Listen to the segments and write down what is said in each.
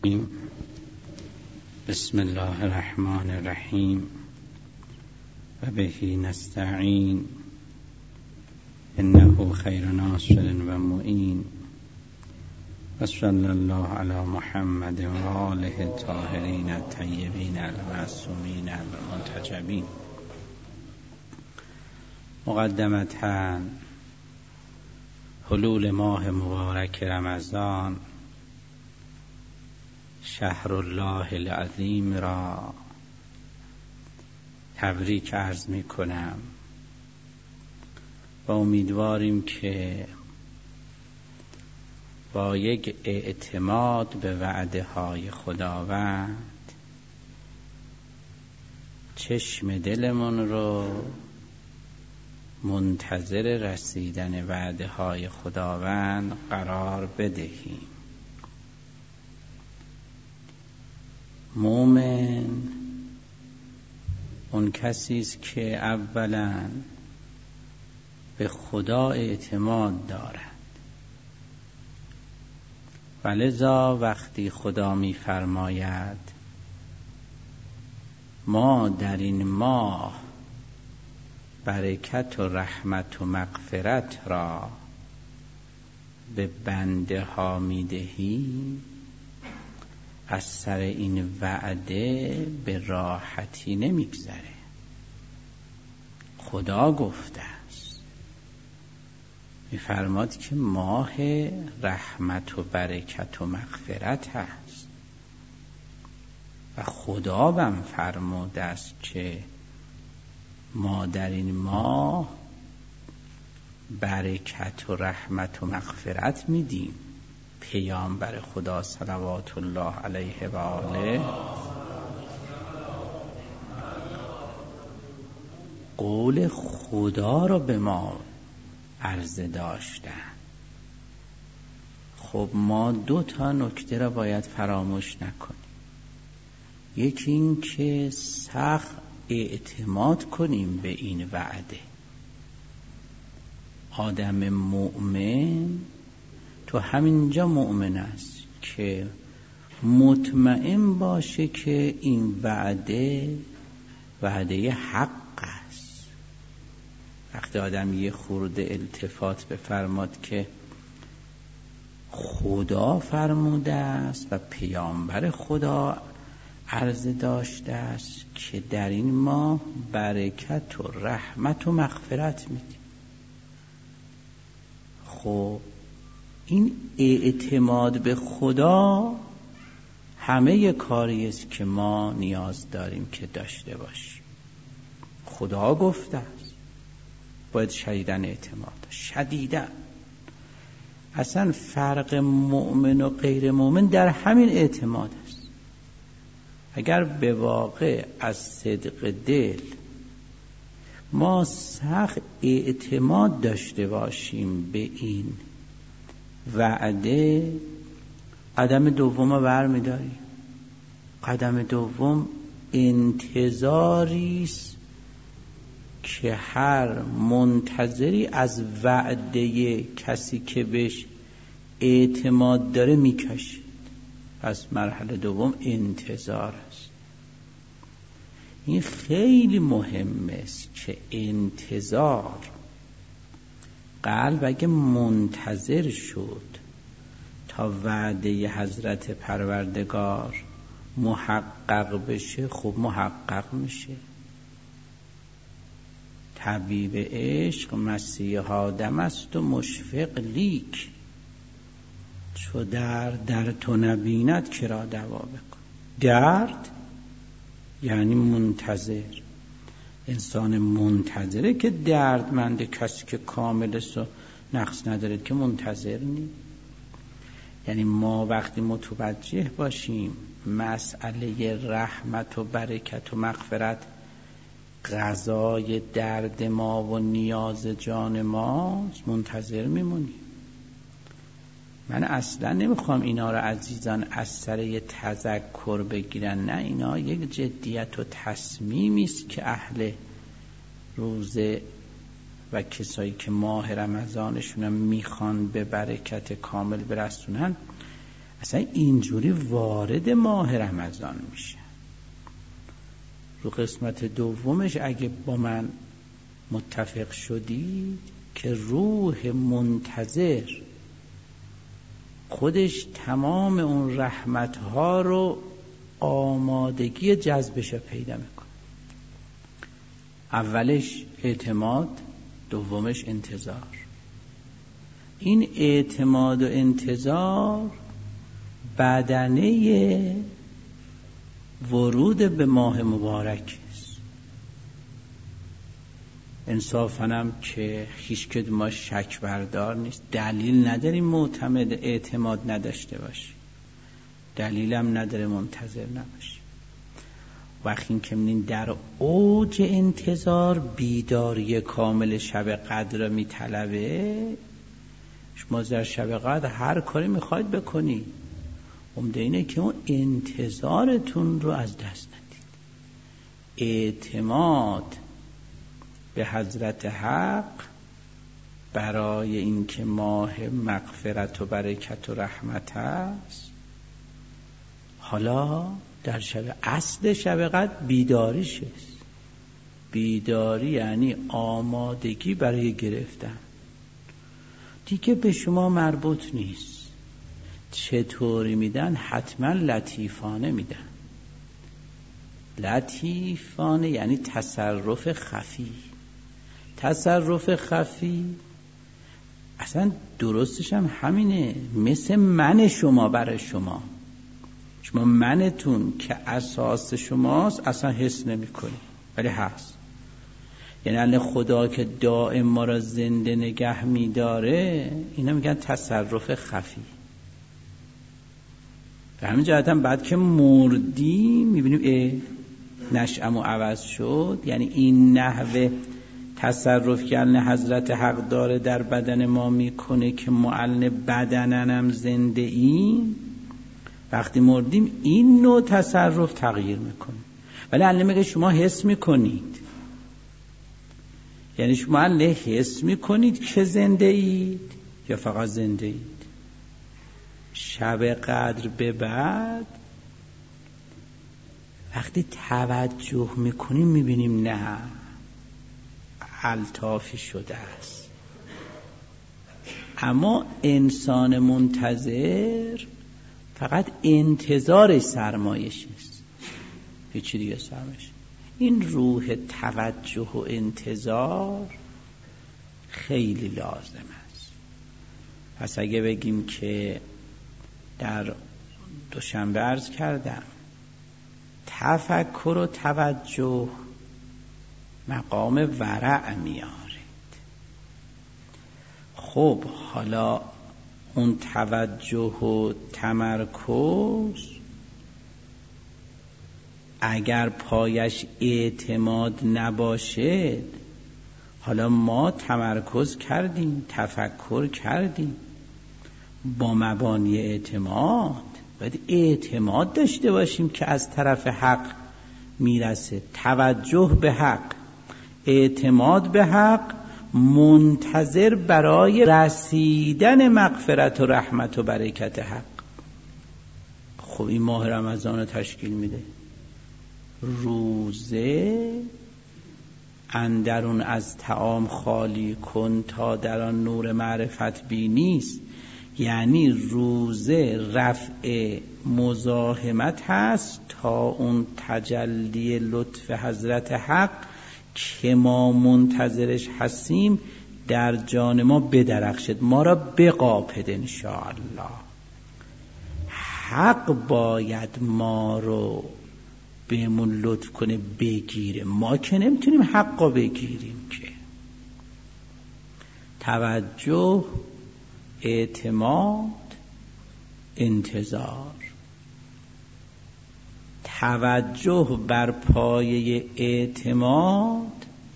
الرحیم. بسم الله الرحمن الرحیم و بهی نستعین انه خیر ناصر و معین و صلی الله علی محمد و آله الطاهرین الطیبین المعصومین المنتجبین. مقدمتاً حلول ماه مبارک رمضان شهر الله العظیم را تبریک عرض می کنم و امیدواریم که با یک اعتماد به وعده های خداوند چشم دلمون رو منتظر رسیدن وعده های خداوند قرار بدهیم. مومن اون کسی است که اولا به خدا اعتماد دارد و لذا وقتی خدا می‌فرماید ما در این ماه برکت و رحمت و مغفرت را به بنده ها می‌دهیم، از سر این وعده به راحتی نمیگذره. خدا گفته است، میفرماد که ماه رحمت و برکت و مغفرت هست و خدا بم فرموده است که ما در این ماه برکت و رحمت و مغفرت میدیم. پیامبر خدا صلوات الله علیه و آله قول خدا رو به ما عرضه داشتن. خب ما 2 نکته را باید فراموش نکنیم. یکی این که سخت اعتماد کنیم به این وعده. آدم مؤمن تو همینجا مؤمن است که مطمئن باشه که این وعده حق است. وقتی آدم یه خورده التفات بفرماد که خدا فرموده است و پیامبر خدا عرضه داشته است که در این ماه برکت و رحمت و مغفرت میدیم. خب این اعتماد به خدا همه کاری است که ما نیاز داریم که داشته باشیم. خدا گفته است، باید شدیداً اعتماد، شدیداً. اصلا فرق مؤمن و غیر مؤمن در همین اعتماد است. اگر به واقع از صدق دل ما سخت اعتماد داشته باشیم به این وعده، قدم دوم رو برمی داریم. قدم دوم انتظاری است که هر منتظری از وعده کسی که بهش اعتماد داره میکشید. پس مرحله دوم انتظار است. این خیلی مهم است که انتظار، قلب اگه منتظر شد تا وعده حضرت پروردگار محقق بشه، خب محقق میشه. طبیب عشق مسیح آدم است و مشفق لیک، چو در تو نبیند که را دوا بکن. درد یعنی منتظر. انسان منتظره که دردمند، کسی که کامل است و نقص نداره که منتظر نیست. یعنی ما وقتی متوجه باشیم مسئله رحمت و برکت و مغفرت قضای درد ما و نیاز جان ما، منتظر میمونیم. من اصلا نمیخوام اینا رو عزیزان از سر یه تذکر بگیرن، نه، اینا یک جدیت و تصمیمی است که اهل روزه و کسایی که ماه رمضانشون میخوان به برکت کامل برسونن اصلا اینجوری وارد ماه رمضان میشه. رو قسمت دومش اگه با من متفق شدید که روح منتظر خودش تمام اون رحمتها رو آمادگی جذبش پیدا میکنه. اولش اعتماد، دومش انتظار. این اعتماد و انتظار بدنه ورود به ماه مبارک است. انصافاً که هیچ که ما شک بردار نیست، دلیل نداریم معتمد اعتماد نداشته باشیم، دلیلم نداره منتظر نباشیم. وقتی که می‌بینیم در اوج انتظار بیداری کامل شب قدر را میطلبه، شما در شب قدر هر کاری میخواید بکنید، عمده اینه که اون انتظارتون رو از دست ندید. اعتماد به حضرت حق برای اینکه ماه مغفرت و برکت و رحمت است. حالا در شب اصل شب قدر بیداریش است. بیداری یعنی آمادگی برای گرفتن. دیگه به شما مربوط نیست چطوری میدن، حتما لطیفانه میدن. لطیفانه یعنی تصرف خفی. تصرف خفی اصلا درستش هم همینه، مثل من شما برای شما منتون که اساس شماست اصلا حس نمی کنی، ولی هست. یعنی الان خدا که دائم ما را زنده نگه می داره، اینا میگن تصرف خفی. به همین جهت هم بعد که مردی میبینیم نشأمو عوض شد. یعنی این نحوه تصرف که حضرت حق داره در بدن ما میکنه که معلن بدننم زنده این، وقتی مردیم این نوع تصرف تغییر میکنه. ولی الان میگه شما حس میکنید، یعنی شما الان حس میکنید که زنده اید یا فقط زنده اید؟ شب قدر به بعد وقتی توجه میکنیم میبینیم نه، الطافی شده است. اما انسان منتظر فقط انتظارش سرمایش است، هیچ دیگه سرمایش. این روح توجه و انتظار خیلی لازم است. پس اگه بگیم که در دوشنبه عرض کردم تفکر و توجه مقام ورع میارید. خب حالا اون توجه و تمرکز اگر پایش اعتماد نباشه، حالا ما تمرکز کردیم، تفکر کردیم با مبانی اعتماد، باید اعتماد داشته باشیم که از طرف حق میرسه. توجه به حق، اعتماد به حق، منتظر برای رسیدن مغفرت و رحمت و برکت حق. خب این ماه رمضان رو تشکیل میده. روزه اندرون از طعام خالی کن تا در آن نور معرفت بینیست. یعنی روزه رفع مزاحمت هست تا اون تجلی لطف حضرت حق که ما منتظرش هستیم در جان ما بدرخشد، ما را بقاپد انشاءالله. حق باید ما رو بهمون لطف کنه بگیره، ما که نمیتونیم حق رو بگیریم که. توجه، اعتماد، انتظار. توجه بر پایه اعتماد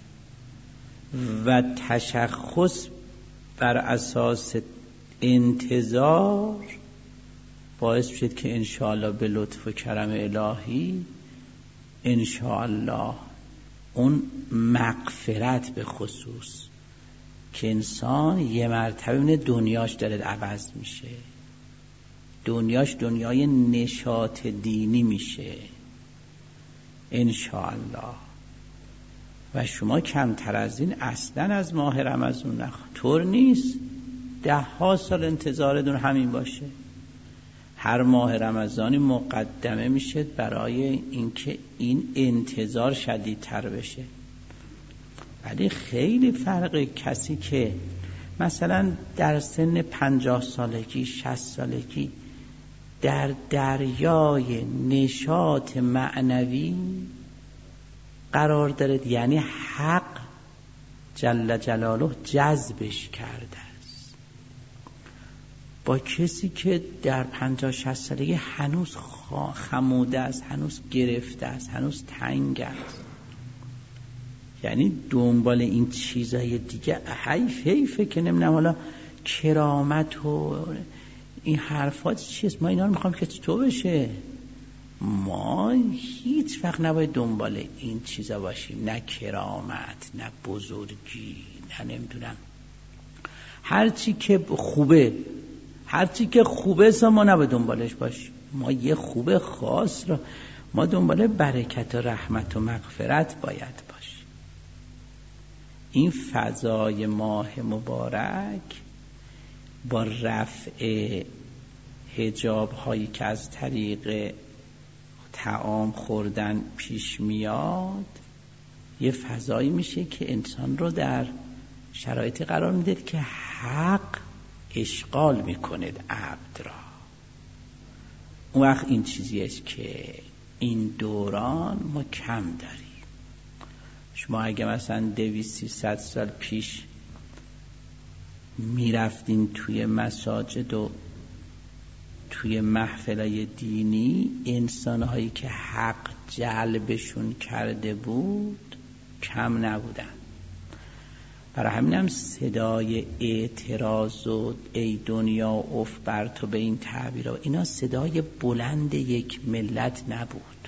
و تشخص بر اساس انتظار باعث شد که انشاءالله به لطف و کرم الهی انشاءالله اون مغفرت به خصوص که انسان یه مرتبه دنیاش داره عوض میشه، دنیاش دنیای نشاط دینی میشه انشاءالله. و شما کمتر از این اصلا از ماه رمضان نخواهید. طور نیست 10 سال انتظارتون همین باشه. هر ماه رمضانی مقدمه میشه برای اینکه این انتظار شدیدتر بشه. ولی خیلی فرق کسی که مثلا در سن 50 سالگی 60 سالگی در دریای نشاط معنوی قرار داره، یعنی حق جل جلاله جذبش کرده است، با کسی که در 50-60 سالگی هنوز خموده است، هنوز گرفته است، هنوز تنگ است. یعنی دنبال این چیزای دیگه حیفه که نمیدونم حالا کرامت و این حرفات چیست، ما اینا رو میخوام که تو بشه. ما هیچ وقت نباید دنبال این چیزا باشیم، نه کرامت، نه بزرگی، نه نمیدونم هرچی که خوبه ما نباید دنبالش باشیم. ما یه خوب خاص رو ما دنبال برکت و رحمت و مغفرت باید باشیم. این فضای ماه مبارک با رفع حجاب هایی که از طریق طعام خوردن پیش میاد، یه فضایی میشه که انسان رو در شرایطی قرار میده که حق اشغال میکنه عبد را. اون وقت این چیزیست که این دوران ما کم داریم. شما اگه مثلا 200-300 سال پیش میرفتین توی مساجد و توی محفلای دینی، انسانهایی که حق جلبشون کرده بود کم نبودن. برای همینم صدای اعتراض و ای دنیا اف بر تو به این تعبیر و اینا صدای بلند یک ملت نبود.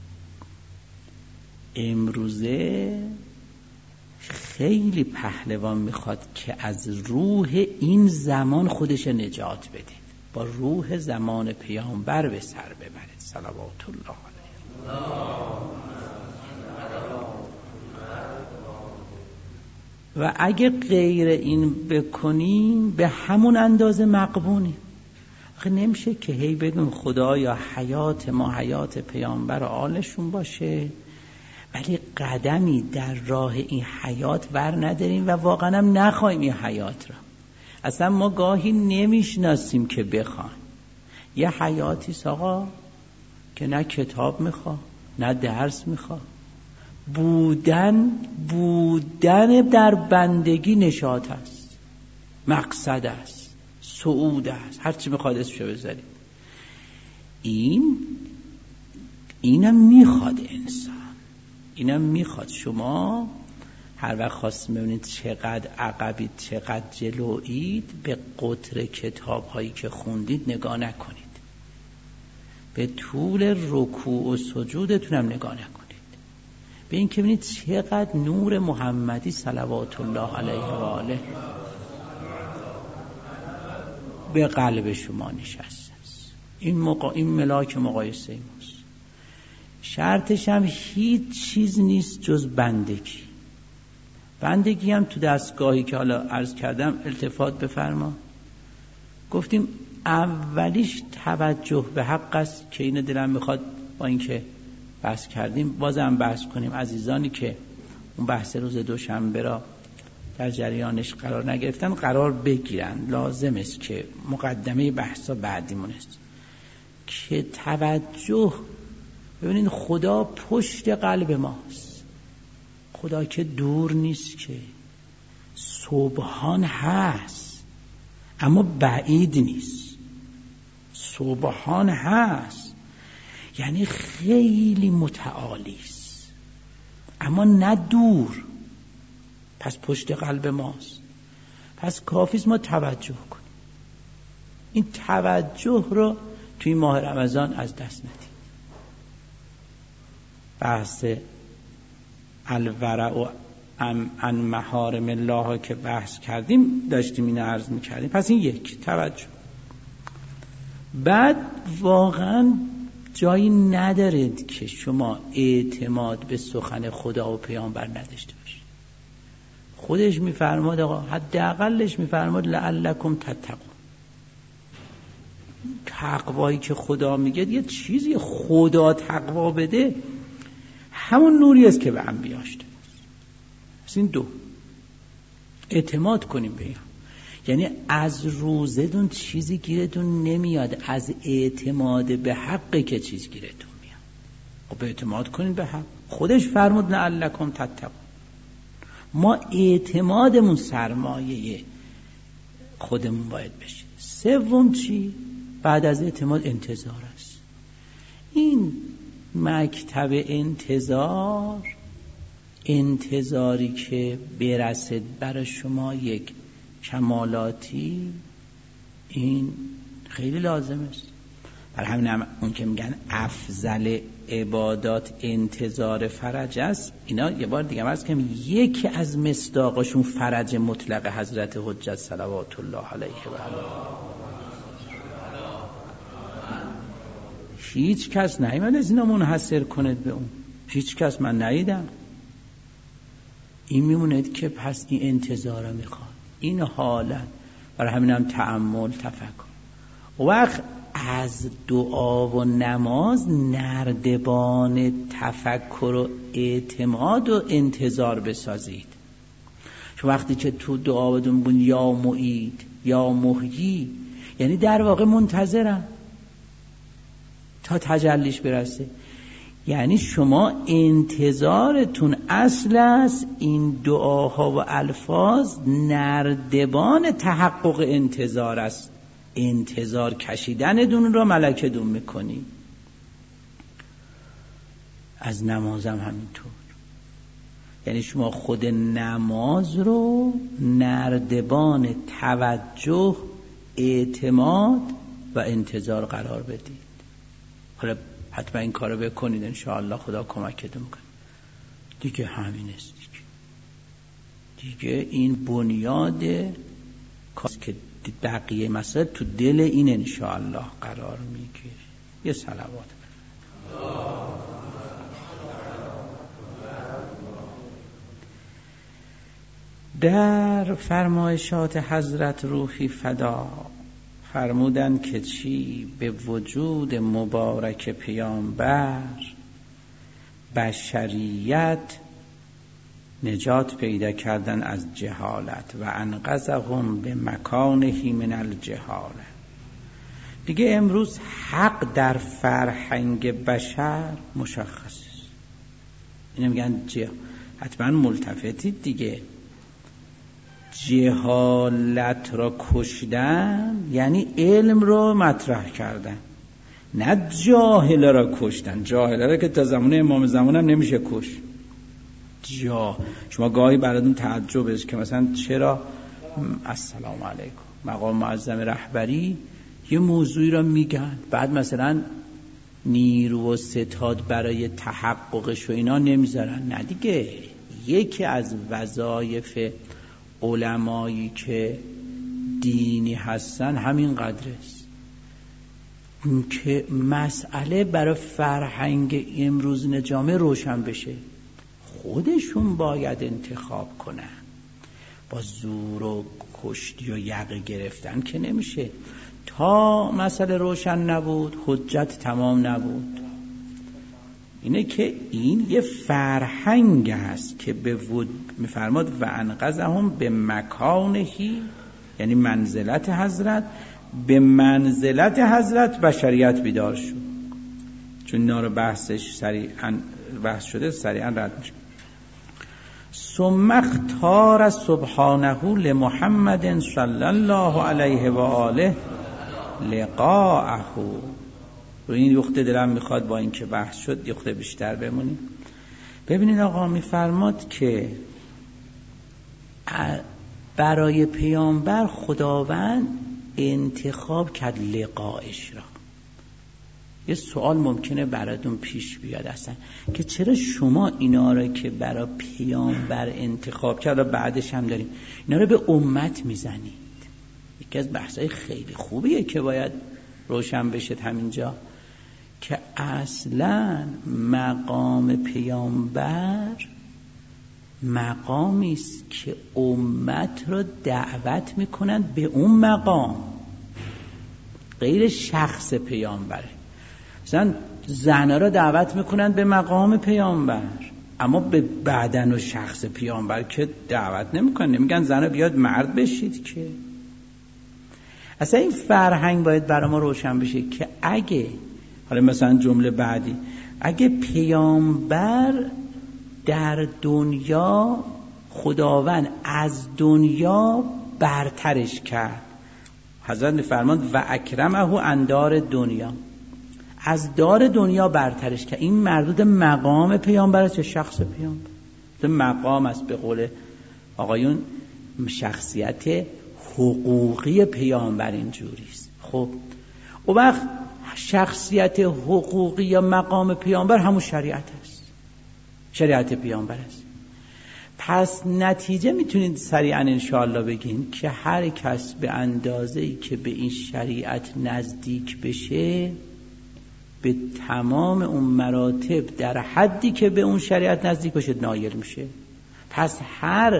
امروزه خیلی پهلوان میخواد که از روح این زمان خودش نجات بده، با روح زمان پیامبر به سر ببرد صلوات الله علیه. و اگه غیر این بکنیم به همون اندازه مغبونیم. آخه نمیشه که هی بگیم خدایا حیات ما حیات پیامبر و آلشون باشه، ولی قدمی در راه این حیات ور نداریم و واقعا هم نخواهیم این حیات را. اصلا ما گاهی نمیشناسیم که بخوایم. یه حیاتیست آقا که نه کتاب میخواد نه درس میخواد، بودن در بندگی نشاط است، مقصد است، صعود است، هرچی میخواد اسمشو بذارید. اینم میخواد انسان، اینم میخواد. شما هر وقت خواستیم ببینید چقدر عقبید چقدر جلویید، به قطر کتاب هایی که خوندید نگاه نکنید، به طول رکوع و سجودتونم نگاه نکنید، به این که ببینید چقدر نور محمدی صلوات الله علیه و آله به قلب شما نشسته است. این ملاک مقایسه ماست. شرطش هم هیچ چیز نیست جز بندگی هم تو دستگاهی که حالا عرض کردم التفات بفرما. گفتیم اولیش توجه به حق است که این دلم میخواد با اینکه بحث کردیم بازم بحث کنیم. عزیزانی که اون بحث روز دوشنبه را در جریانش قرار نگرفتن قرار بگیرن، لازم است که مقدمه بحثا بعدیمون است که توجه. ببینید خدا پشت قلب ماست، خدا که دور نیست، که سبحان هست اما بعید نیست. سبحان هست یعنی خیلی متعالی است اما نه دور. پس پشت قلب ماست، پس کافیست ما توجه کنیم. این توجه رو توی ماه رمضان از دست ندیم. بحث الورع و عن محارم الله که بحث کردیم داشتیم این عرض میکردیم. پس این یک توجه. بعد واقعا جایی ندارد که شما اعتماد به سخن خدا و پیامبر نداشته باشید. خودش میفرماد آقا، حداقلش میفرماد لعلکم تتقون. تقوایی که خدا میگه یه چیزی خدا تقوا بده، همون نوری است که به انبیاش داد. پس این دو اعتماد کنیم به این، یعنی از روزتون چیزی گیرتون نمیاد، از اعتماد به حقی که چیز گیرتون میاد. خب اعتماد کنین به حق. خودش فرمود لعلکم تتقون. ما اعتمادمون سرمایه خودمون باید بشه. سوم چی؟ بعد از اعتماد انتظار است. این مکتب انتظاری که برسد برای شما یک کمالاتی، این خیلی لازم است. برای همین هم اون که میگن افضل عبادات انتظار فرج است، اینا یه بار دیگه عرض کنم یکی از مصداقشون فرج مطلق حضرت حجت صلوات الله علیه و آله. هیچ کس نیامد از اینا منحصر کند به اون، هیچ کس من ندیدم. این میموند که پس این انتظار میخواد، این حالت. برای همین هم تأمل، تفکر. وقت از دعا و نماز نردبان تفکر و اعتماد و انتظار بسازید. چون وقتی که تو دعا بدون بون یا معید یا محیی، یعنی در واقع منتظرم تا تجلیش برسه. یعنی شما انتظارتون اصل است، این دعاها و الفاظ نردبان تحقق انتظار است. انتظار کشیدن دون را ملکه دون میکنی. از نمازم همینطور. یعنی شما خود نماز رو نردبان توجه، اعتماد و انتظار قرار بدید. حالا حتما این کارو بکنید، انشاءالله خدا کمکتون کنه. دیگه همین است دیگه این بنیاد که بقیه مسئله تو دل این انشاءالله قرار میگیره. یه صلوات. در فرمایشات حضرت روحی فدا فرمودن که چی؟ به وجود مبارک پیامبر بشریت نجات پیدا کردن از جهالت و انقذهم به مکانه من الجهاله. دیگه امروز حق در فرهنگ بشر مشخص است. اینو میگن حتما ملتفتید دیگه. جهالت را کشتن یعنی علم را مطرح کردن، نه جاهل را کشتن. جاهل را که تا زمان امام زمان هم نمیشه کش. شما گاهی براتون تعجب است که مثلا چرا السلام علیکم مقام معظم رهبری یه موضوعی را میگن، بعد مثلا نیرو و ستاد برای تحققش و اینا نمیذارن. نه دیگه، یکی از وظایف علمایی که دینی هستن همین قدر است که مسئله برای فرهنگ امروز جامعه روشن بشه. خودشون باید انتخاب کنن. با زور و کشتی و یقه گرفتن که نمیشه. تا مسئله روشن نبود حجت تمام نبود. اینه که این یه فرهنگ است که به میفرماد و انقذهم به مکانهی، یعنی منزلت حضرت، به منزلت حضرت بشریت بیدار شد. چون اینا رو بحثش سریعا بحث شده، سریعا رد میشه. ثم اختار سبحانه لمحمد صلی الله علیه و آله لقاءه. رو این یخته دلم میخواد با این که بحث شد یخته بیشتر بمونیم. ببینید آقا میفرماد که برای پیامبر خداوند انتخاب کرد لقائش را. یه سوال ممکنه براتون پیش بیاد اصلا که چرا شما اینا را که برای پیامبر انتخاب کرد و بعدش هم داریم اینا را به امت میزنید؟ یکی از بحثای خیلی خوبیه که باید روشن بشه همینجا که اصلا مقام پیامبر مقامی است که امت رو دعوت میکنن به اون مقام، غیر شخص پیامبره. مثلا زنها رو دعوت میکنن به مقام پیامبر، اما به بدن و شخص پیامبر که دعوت نمیکنن، نمیگن زنها بیاد مرد بشید که. اصلا این فرهنگ باید برای ما روشن بشه که اگه حالا مثلا جمله بعدی، اگه پیامبر در دنیا خداوند از دنیا برترش کرد، حضرت فرماند و اکرمه اندار دنیا، از دار دنیا برترش کرد، این مردود مقام پیامبر است یا شخص پیامبر؟ مقام است، به قول آقایون شخصیت حقوقی پیامبر اینجوری است. خب و وقت شخصیت حقوقی یا مقام پیامبر همون شریعت است، شریعت پیامبر است. پس نتیجه میتونید سریعا انشاءالله بگین که هر کس به اندازه‌ای که به این شریعت نزدیک بشه به تمام اون مراتب در حدی که به اون شریعت نزدیک بشه نایل میشه. پس هر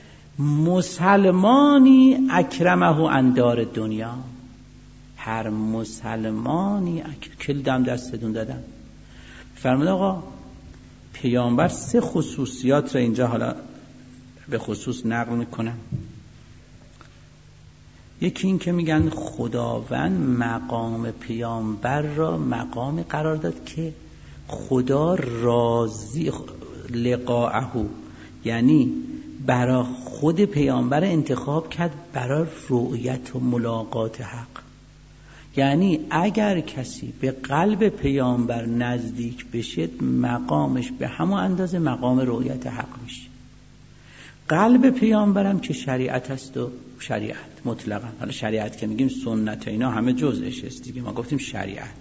مسلمانی اکرمه اندار دنیا، هر مسلمانی کلدم دستتون دادم. فرمود آقا پیامبر 3 خصوصیات را اینجا حالا به خصوص نقل میکنم. یکی این که میگن خداوند مقام پیامبر را مقامی قرار داد که خدا راضی لقاءه، یعنی برای خود پیامبر انتخاب کرد برای رؤیت و ملاقات حق. یعنی اگر کسی به قلب پیامبر نزدیک بشه مقامش به همون اندازه مقام رؤیت حق میشه. قلب پیامبرم که شریعت است و شریعت مطلقا، حالا شریعت که میگیم سنت اینا همه جزءش است دیگه، ما گفتیم شریعت.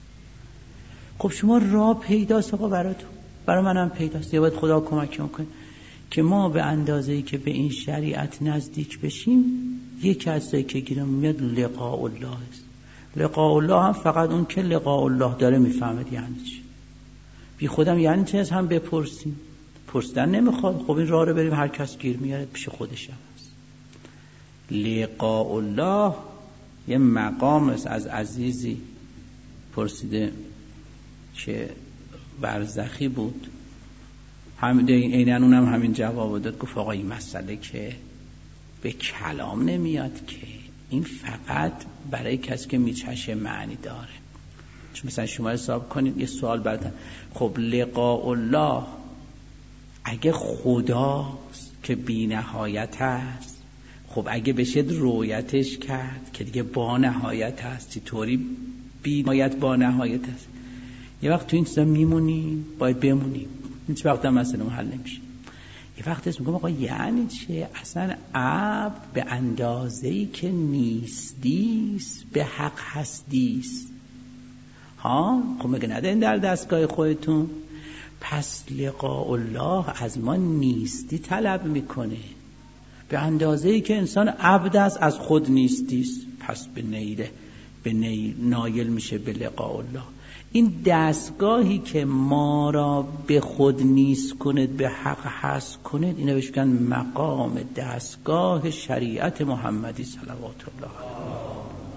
خب شما راه پیداست آقا براتون، برای منم پیداست، یا باید خدا کمک کنه که ما به اندازه‌ای که به این شریعت نزدیک بشیم یک چیزی که گیرم میاد لقاء الله است. لقاء الله هم فقط اون که لقاء الله داره میفهمه یعنی چی. بی خودم یعنی چی از هم بپرسیم، پرسیدن نمیخواد. خب این راه رو بریم هر کس گیر میاره پیش خودش هست. لقاء الله یه مقام است. از عزیزی پرسیده که برزخی بود، اینن اونم همین جواب داد، گفت آقا این مسئله که به کلام نمیاد که، این فقط برای کسی که میچشه معنی داره. چون مثلا شما حساب کنید یه سوال براتون، خب لقاء الله اگه خداست که بی نهایت هست، خب اگه بشه رویتش کرد که دیگه با نهایت هست، چطوری بی نهایت با نهایت هست؟ یه وقت تو این چیزا میمونیم، باید بمونیم، هیچ وقت هم مسئله حل نمیشه. یه وقت اسم میگم آقا یعنی چه؟ اصلا عبد به اندازه‌ای که نیستیست به حق هستیست. ها خب مگه ندارین در دستگاه خودتون؟ پس لقاء الله از ما نیستی طلب میکنه، به اندازه‌ای که انسان عبد است از خود نیستیست، پس به نایل میشه به لقاء الله. این دستگاهی که ما را به خود نیست کند به حق هست کند، اینو بهش میگن مقام دستگاه شریعت محمدی صلوات الله علیه،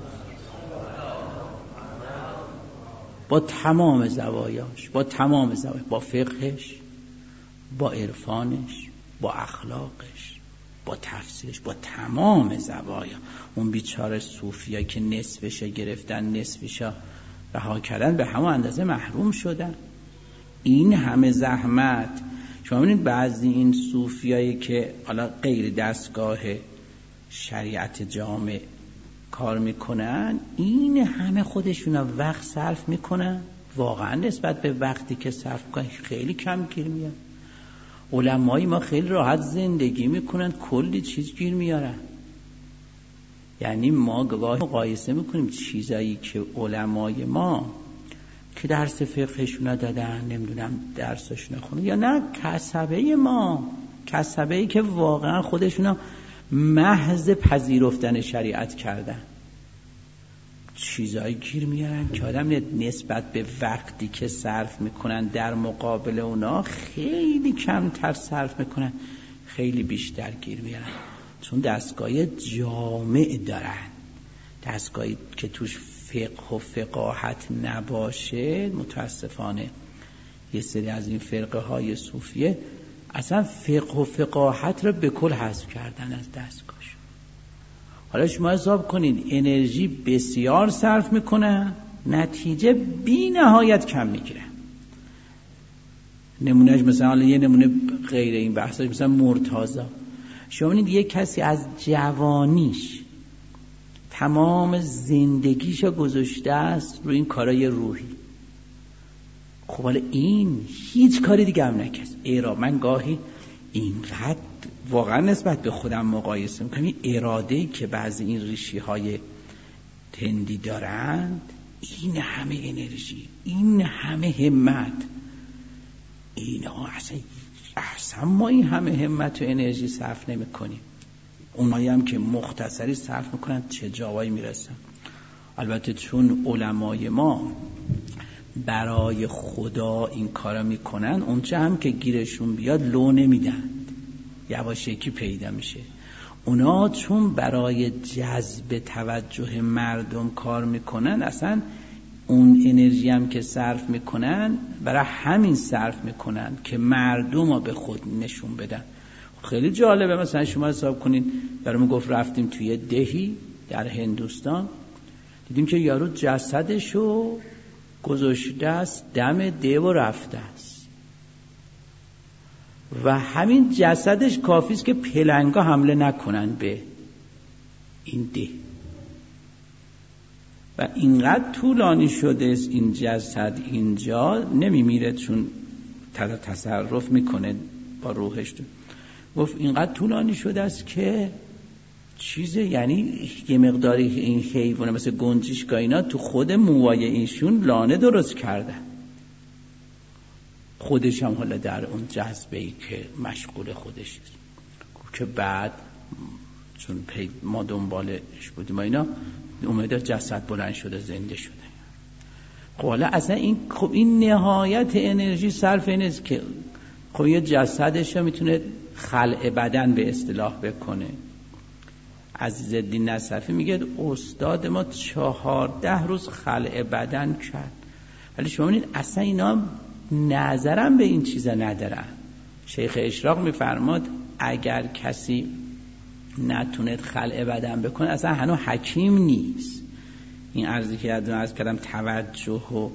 با تمام زوایاش، با فقهش، با عرفانش، با اخلاقش، با تفسیرش، با تمام زوایا. اون بیچاره صوفیا که نصفش گرفتن نصفش رها کردن به همون اندازه محروم شدن. این همه زحمت شما ببینید بعضی این صوفیایی که حالا غیر دستگاه شریعت جامع کار میکنن، این همه خودشون وقت صرف میکنن، واقعا نسبت به وقتی که صرف میکنن خیلی کم گیر میاد. علمای ما خیلی راحت زندگی میکنن، کلی چیز گیر میارن. یعنی ما گاهی مقایسه میکنیم چیزایی که علمای ما که درس فقهشون دادن، نمیدونم درسشون خوندن، یا نه کسبه ما، کسبه‌ای که واقعا خودشون محض پذیرفتن شریعت کردن. چیزایی گیر میارن که آدم نسبت به وقتی که صرف میکنن در مقابل اونا خیلی کمتر صرف میکنن، خیلی بیشتر گیر میارن، چون دستگاه جامع دارن. دستگاهی که توش فقه و فقاهت نباشه، متاسفانه یه سری از این فرقه های صوفیه اصلا فقه و فقاهت رو به کل حذف کردن از دستگاهش. حالا شما حساب کنید انرژی بسیار صرف میکنه، نتیجه بی نهایت کم میگیره. نمونهش مثلا یه نمونه غیر این بحثاش مثلا مرتضی، شما ببینید یک کسی از جوانیش تمام زندگیشو گذاشته است روی این کارای روحی. خب حالا این هیچ کاری دیگه هم نکرد. من گاهی اینقدر واقعا نسبت به خودم مقایسه میکنم، این اراده‌ای که بعضی این ریشی های تندی دارند، این همه انرژی، این همه همت، اینا اصلا ما این همه همت و انرژی صرف نمی کنیم. اونایی هم که مختصری صرف میکنن چه جاوایی میرسن. البته چون علمای ما برای خدا این کارا میکنن، اونجا هم که گیرشون بیاد لو نمیدن، یواشکی پیدا میشه. اونا چون برای جذب توجه مردم کار میکنن، اصلا اون انرژی هم که صرف میکنن برای همین صرف میکنن که مردم رو به خود نشون بدن. خیلی جالبه، مثلا شما حساب کنین، برامون گفت رفتیم توی دهی در هندوستان، دیدیم که یارو جسدشو گذاشته است دم ده و رفته است و همین جسدش کافیست که پلنگا حمله نکنن به این ده. و اینقدر طولانی شده است این جسد اینجا نمیمیره، چون تصرف میکنه با روحش. گفت اینقدر طولانی شده است که چیزه، یعنی یه مقداری این حیوانه مثل گنجشکا اینا تو خود موهای اینشون لانه درست کردن. خودش هم حالا در اون جذبه‌ای که مشغول خودش است. که بعد چون ما دنبالش بودیم و اینا، اومده جسد بلند شده، زنده شده. خب حالا اصلا این نهایت انرژی صرف این است که خب یه جسدش رو میتونه خلع بدن به اصطلاح بکنه. عزیزالدین نصفی میگه استاد ما 14 روز خلع بدن کرد. ولی شما ببینید اصلا اینا نظرم به این چیزا ندارن. شیخ اشراق میفرماد اگر کسی نتونه خلع بدن بکنه اصلا هنوز حکیم نیست. این عرضی که از کردم توجه و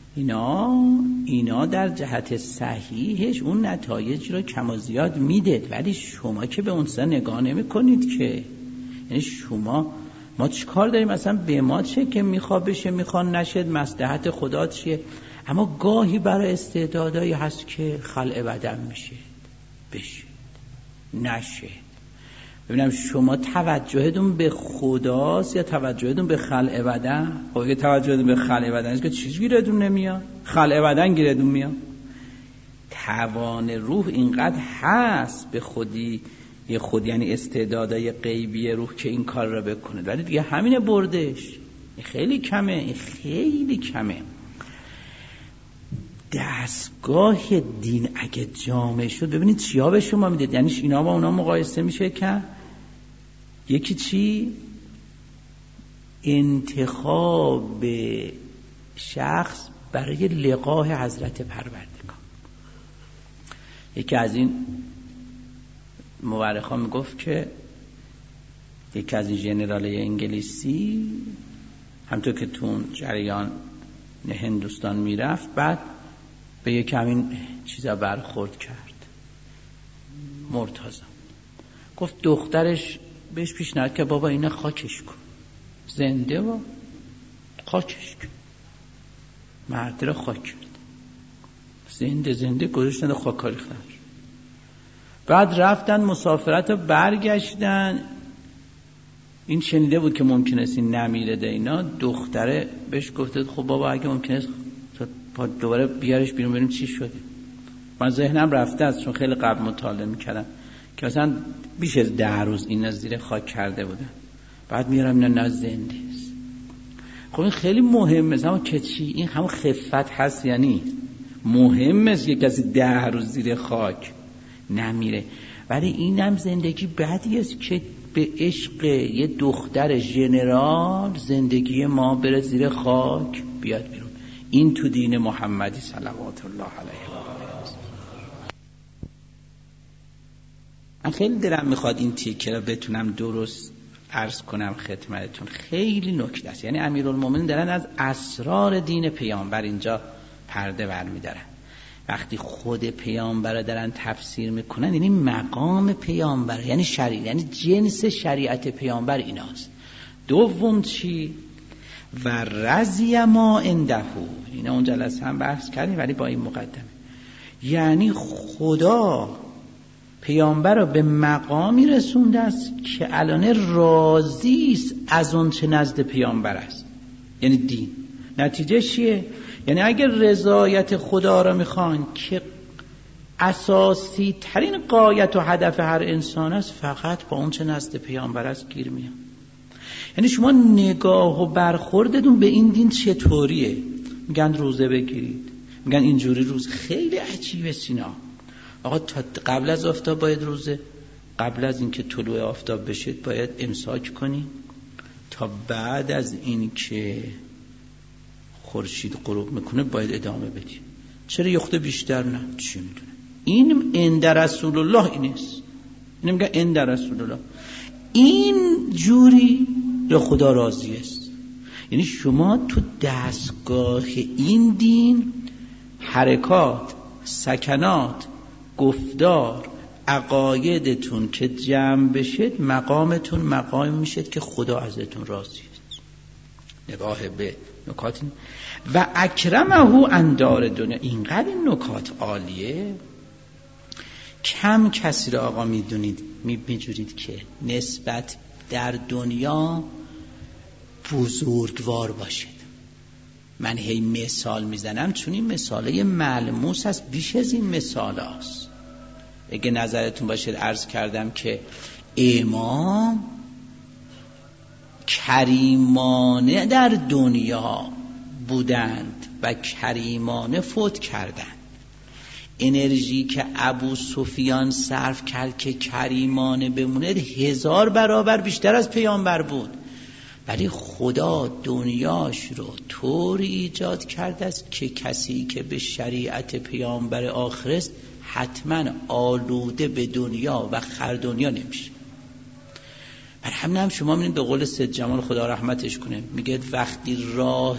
اینا در جهت صحیحش اون نتایج رو کم و زیاد میده، ولی شما که به اون سر نگاه نمی کنید که، یعنی ما چی کار داریم؟ مثلا به ما چه که میخواد بشه میخوان نشد، مصلحت خدا چیه؟ اما گاهی برای استعدادایی هست که خلع بدن میشه، بشه نشه. ببینم شما توجهتون به خداست یا توجهتون به خلع بدن؟ خب اگه توجهتون به خلع بدن است که چیز گیردون نمیاد، خلع بدن گیردون میاد. توان روح اینقدر هست به خودی، یه خود یعنی استعدادای غیبی روح که این کار را بکنه، ولی دیگه همینه بردش. این خیلی کمه، این خیلی کمه. دستگاه دین اگه جامع شد، ببینید چیا به شما میده، یعنی اینا با اونا مقایسه میشه که یکی چی؟ انتخاب شخص برای لقاء حضرت پروردگار. یکی از این مورخان میگفت که یکی از این ژنرالای انگلیسی همونطور که تو جریان هندوستان میرفت، بعد به یک همین چیزا برخورد کرد. مرتضی گفت دخترش بهش پیشنهاد که بابا اینه خاکش کن، زنده و خاکش کن. مرد را خاک کرد، زنده گذاشتن خاک ریختن. بعد رفتن مسافرت و برگشتن، این شنیده بود که ممکن است این نمیره ده اینا. دختره بهش گفته خب بابا اگه ممکن است دوباره بیارش بیرون بریم چی شده. من ذهنم رفته است چون خیلی قبل مطالعه میکردم که مثلا بیش از 10 روز این زیر خاک کرده بودن، بعد میارم اینا نه زنده است. خب این خیلی مهمه، اما که چی؟ این همون خفت هست یعنی مهمه که کسی 10 روز زیر خاک نمیره. ولی اینم زندگی بدی است که به عشق یه دختر ژنرال زندگی ما بره زیر خاک بیاد بیرون. این تو دین محمدی صلوات الله علیه و آله. من خیلی دلم میخواد این تیکه رو بتونم درست عرض کنم خدمتتون. خیلی نکته است. یعنی امیرالمومنین دارن از اسرار دین پیامبر اینجا پرده برمی‌دارن. وقتی خود پیامبر دارن تفسیر میکنن یعنی مقام پیامبر، یعنی شریعت، یعنی جنس شریعت پیامبر ایناست. دوم چی؟ و رضی ما عنده. اینا اون جلسه هم بحث کردیم ولی با این مقدمه. یعنی خدا پیامبر رو به مقامی رسونده است که الان راضی است از اون چه نزد پیامبر است، یعنی دین. نتیجه چیه؟ یعنی اگر رضایت خدا رو میخوان که اساسی ترین غایت و هدف هر انسان است، فقط با اون چه نزد پیامبر است گیر میان. یعنی شما نگاه و برخوردتون به این دین چطوریه؟ میگن روزه بگیرید، میگن اینجوری روز. خیلی عجیبه سینا. آقا تا قبل از آفتاب باید روزه، قبل از اینکه طلوع آفتاب بشید باید امساک کنی، تا بعد از اینکه خورشید غروب میکنه باید ادامه بدی. چرا یخته بیشتر نه؟ چی میدونه؟ این عند رسول الله اینست. این میگه عند رسول الله. این جوری به خدا راضی است. یعنی شما تو دستگاه این دین حرکات، سکنات، گفتار، عقایدتون که جمع بشید، مقامتون مقام میشید که خدا ازتون راضی است. نگاه به نکات و اکرمه اندار دنیا. اینقدر این نکات عالیه، کم کسی را آقا میدونید میجورید که نسبت در دنیا بزرگوار باشید. من هی مثال میزنم چون این مثاله ملموس است، بیش از این مثال است. اگه نظرتون باشید عرض کردم که امام کریمانه در دنیا بودند و کریمانه فوت کردند. انرژی که ابو سفیان صرف کرد که کریمانه بمونه 1000 برابر بیشتر از پیامبر بود. ولی خدا دنیاش رو طوری ایجاد کرده است که کسی که به شریعت پیامبر آخر است حتما آلوده به دنیا و خر دنیا نمیشه. بر همین هم شما می‌بینید به قول سید جمال خدا رحمتش کنه، میگه وقتی راه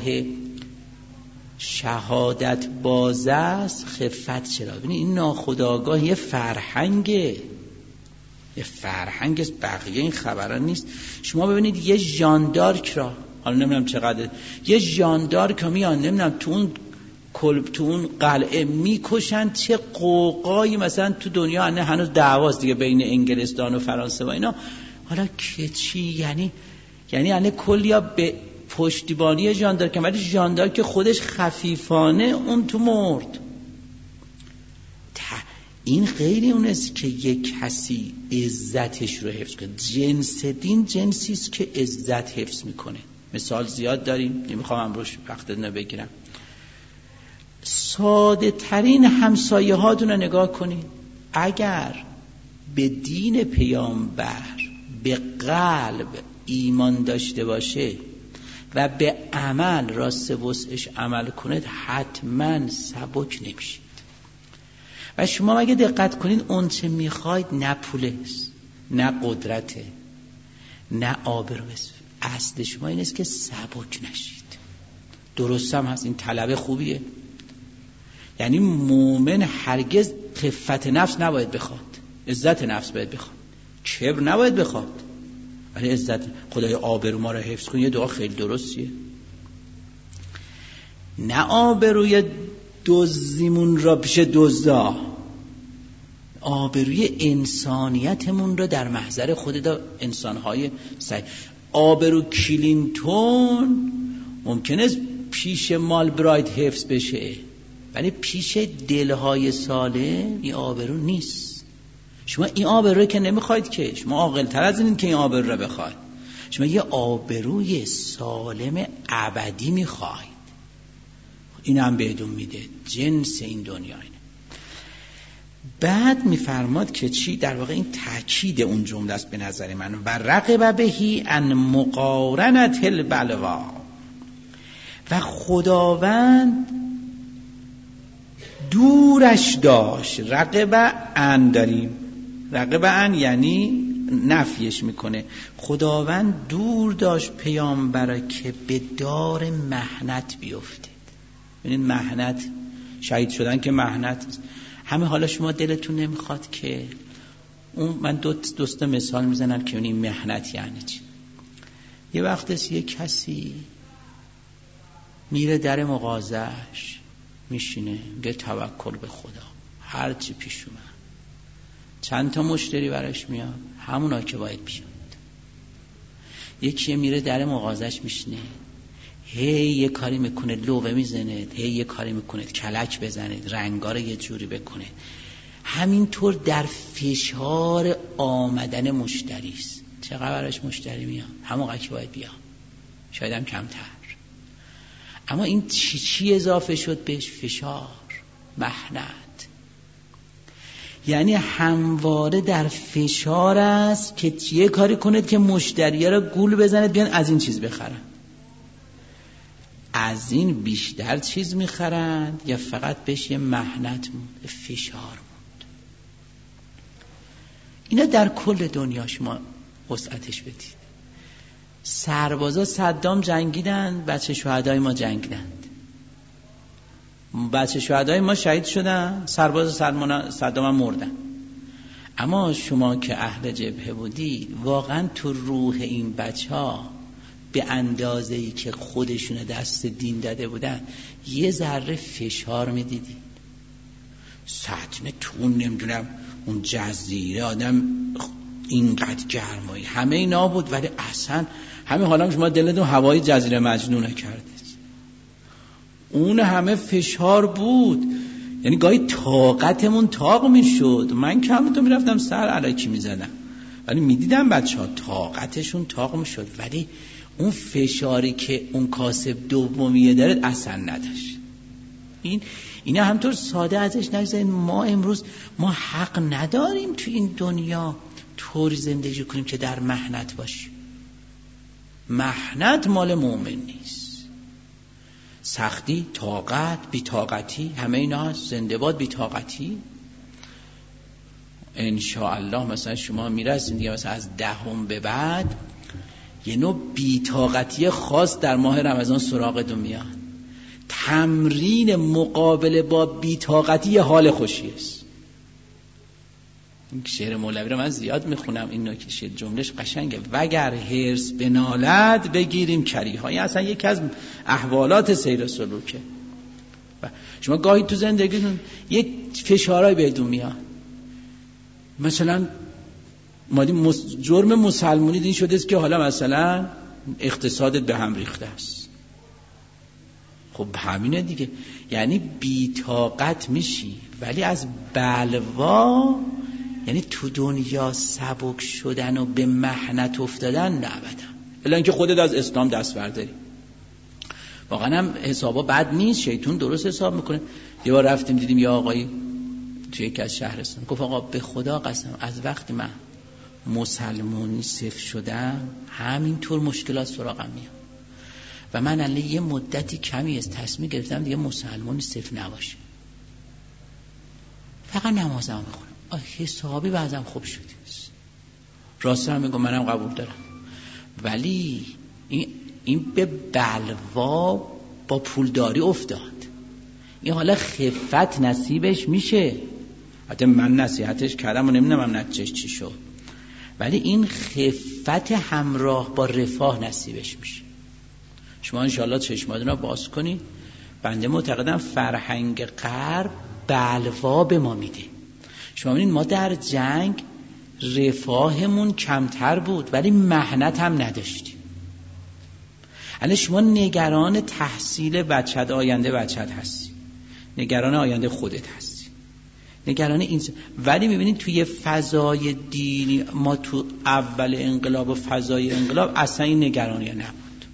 شهادت باز است خفت چرا؟ ببینید این ناخودآگاه یه فرهنگه، یه فرهنگ است، بقیه این خبران نیست. شما ببینید یه ژاندارک را، حالا نمیدونم چقدر، یه ژاندارک میان نمیدونم تو اون کلب تو اون قلعه میکشن، چه قوقایی مثلا تو دنیا هنوز دعواست دیگه بین انگلستان و فرانسه و اینا. حالا که چی؟ یعنی کلیا به پشتیبانی ژاندارک، ولی ژاندارک خودش خفیفانه اون تو مرد. این خیلی اون است که یک کسی عزتش رو حفظ کنه. جنس دین جنسی است که عزت حفظ میکنه. مثال زیاد داریم، نمیخوام امروز وقتتون رو بگیرم. ساده ترین همسایه هاتون رو نگاه کنید. اگر به دین پیامبر به قلب ایمان داشته باشه و به عمل راست وسعش عمل کنید، حتما سبک نمیشید. و شما اگه دقت کنید اون چه میخواید نه پوله است، نه قدرته، نه آبرو است. اصل شما این است که سبک نشید. درست هم هست، این طلب خوبیه. یعنی مومن هرگز خفت نفس نباید بخواد، عزت نفس باید بخواد، کبر نباید بخواد، ولی عزت. خدای آبرو ما را حفظ کن، یه دعا خیلی درستیه. نه آبروی دزدیمون را پیش دزدا، آبروی انسانیتمون را در محضر خود انسانهای صحیح. آبرو کلینتون ممکنه پیش مال براید حفظ بشه، ولی پیش دلهای سالم این آبرو نیست. شما این آبرو که نمیخواید که، شما عاقل‌تر از این که این آبرو را بخواید. شما یه آبروی سالم ابدی میخواید، این هم بهتون میده، جنس این دنیا اینه. بعد میفرماد که چی؟ در واقع این تأکید اون جمله است به نظر من. و رغب بهی ان مقارنت البلوا، و خداوند دورش داشت. رغب ان داریم، رغب ان یعنی نفیش میکنه. خداوند دور داشت پیامبر که به دار محنت بیفتید. ببینید محنت، شهید شدن که محنت همه. حالا شما دلتون نمیخواد که من دوست مثال میزنم که این محنت یعنی چی. یه وقت یه کسی میره در مغازه‌اش میشینه، میگه توکل به خدا، هر چی پیش اومد. چند تا مشتری براش میاد، همونا که باید بیاد. یکی میره در مغازه‌اش میشینه، هی یه کاری میکنه، لوبه میزنه، هی یه کاری میکنه کلک بزنه، رنگا رو یه جوری بکنه. همینطور در فشار آمدن مشتری است. چقدر براش مشتری میاد؟ همون که باید بیاد، شاید هم کمتر. اما این چی اضافه شد بهش؟ فشار، محنت. یعنی همواره در فشار است که یه کاری کنید که مشتری‌ها رو گول بزنید بیان از این چیز بخرن. از این بیشتر چیز میخرند یا فقط بهش یه محنت موند، فشار موند. اینا در کل دنیا شما وسعتش بدید. سربازا صدام جنگیدن، بچه شهدای ما جنگیدند. بچه شهدای ما شهید شدن، سرباز صدام هم مردن. اما شما که اهل جبهه بودی، واقعا تو روح این بچه ها به اندازه‌ای که خودشون دست دین داده بودن یه ذره فشار میدیدی. سطح تون، نمیدونم اون جزیره آدم اینقدر گرمایی، همه اینا بود، ولی اصلا همه حالا شما دلتون هوای جزیره مجنون کرده. اون همه فشار بود، یعنی گاهی طاقتمون طاق میشد. من که همون تو میرفتم سر علیکی میزدم، ولی میدیدم بچه ها طاقتشون طاق میشد، ولی اون فشاری که اون کاسب دومیه داره اصلا نداشت. اینا همطور ساده ازش نگذارید. ما امروز ما حق نداریم تو این دنیا طوری زندگی کنیم که در محنت باشیم. محنت مال مؤمن نیست. سختی، طاقت، بی‌طاقتی، همه اینا هست. زنده باد بی‌طاقتی. انشاءالله مثلا شما میرسید دیگه، مثلا از 10 به بعد یه نوع بی‌طاقتی خاص در ماه رمضان سراغتون میاد. تمرین مقابله با بی‌طاقتی یه حال خوشی است. این شعر مولوی رو من زیاد میخونم، این نکته جملهش قشنگه. وگر حرص بنالد بگیریم کریها. این اصلا یکی از احوالات سیر سلوکه. شما گاهی تو زندگیتون یک فشارهای بهتون میاد، مثلا جرم مسلمونی دین شده است که حالا مثلا اقتصادت به هم ریخته است. خب همینه دیگه، یعنی بی‌طاقت میشی، ولی از بلوا، یعنی تو دنیا سبک شدن و به محنت افتادن نه ابدا. الا اینکه خودت از اسلام دست برداری. واقعا هم حسابا بد نیست، شیطان درست حساب میکنه. یه بار رفتیم دیدیم یه آقایی توی یکی از شهرستان گفت آقا به خدا قسم از وقتی من مسلمانی صفر شدم همینطور مشکلات سراغم میاد و من الان یه مدتی کمی از تصمیم گرفتم دیگه مسلمانی صفر نباشه، فقط نمازم میخونم، حسابی بعضم خوب شده. راست هم میگم، منم قبول دارم، ولی این به بلوا با پولداری افتاد. این حالا خفت نصیبش میشه، حتی من نصیحتش کردم و نمیدونم نتیجهش چی شد، ولی این خفت همراه با رفاه نصیبش میشه. شما انشاءالله چشماتون رو باز کنید. بنده معتقدم فرهنگ غرب بلوا به ما میده. شما ببینید ما در جنگ رفاهمون کمتر بود ولی محنت هم نداشتیم. الان شما نگران تحصیل بچت، آینده بچت هستی، نگران آینده خودت هستی، نگرانی این. ولی میبینید توی فضای دینی ما تو اول انقلاب و فضای انقلاب اصلا این نگرانی نبود.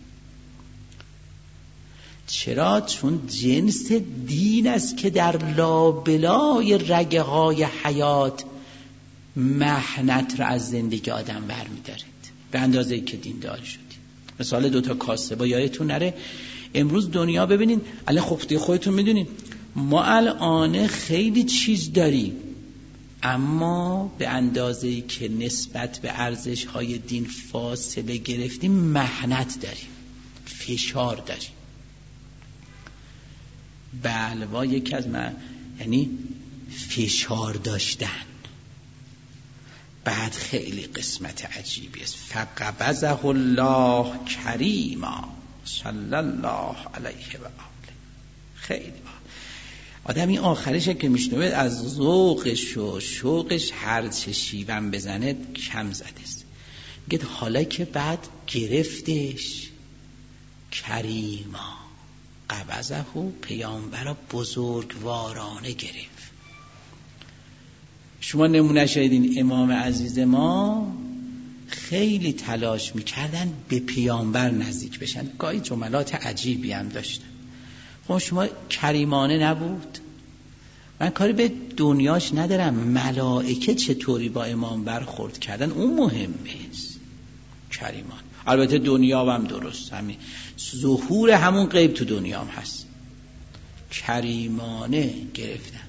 چرا؟ چون جنس دین است که در لابلای رگه های حیات محنت را از زندگی آدم برمی‌دارید به اندازه‌ای که دیندار شدید. مثال 2 کاسه با یادتون نره امروز دنیا ببینید الان خودتون میدونید ما الان خیلی چیز داریم اما به اندازه‌ای که نسبت به ارزش‌های دین فاصله گرفتیم محنت داریم، فشار داریم. بلوا یکی از یعنی فشار داشتن. بعد خیلی قسمت عجیبی است. فقبضه الله کریما صلی الله علیه و آله. خیلی آدمی آخرش که میشنوه از ذوقش و شوقش هر چه شیون بزنه کم زده است. میگه حالا که بعد گرفتش کریما، قبضه پیامبر بزرگوارانه گرفت. شما نمونه شدید امام عزیز ما خیلی تلاش میکردن به پیامبر نزدیک بشن، گاهی جملات عجیبی هم داشتن. خب شما کریمانه نبود؟ من کاری به دنیاش ندارم، ملائکه چطوری با امام برخورد کردن اون مهمه است. کریمان البته دنیا هم درست، همین ظهور همون غیب تو دنیا هم هست. کریمانه گرفتن.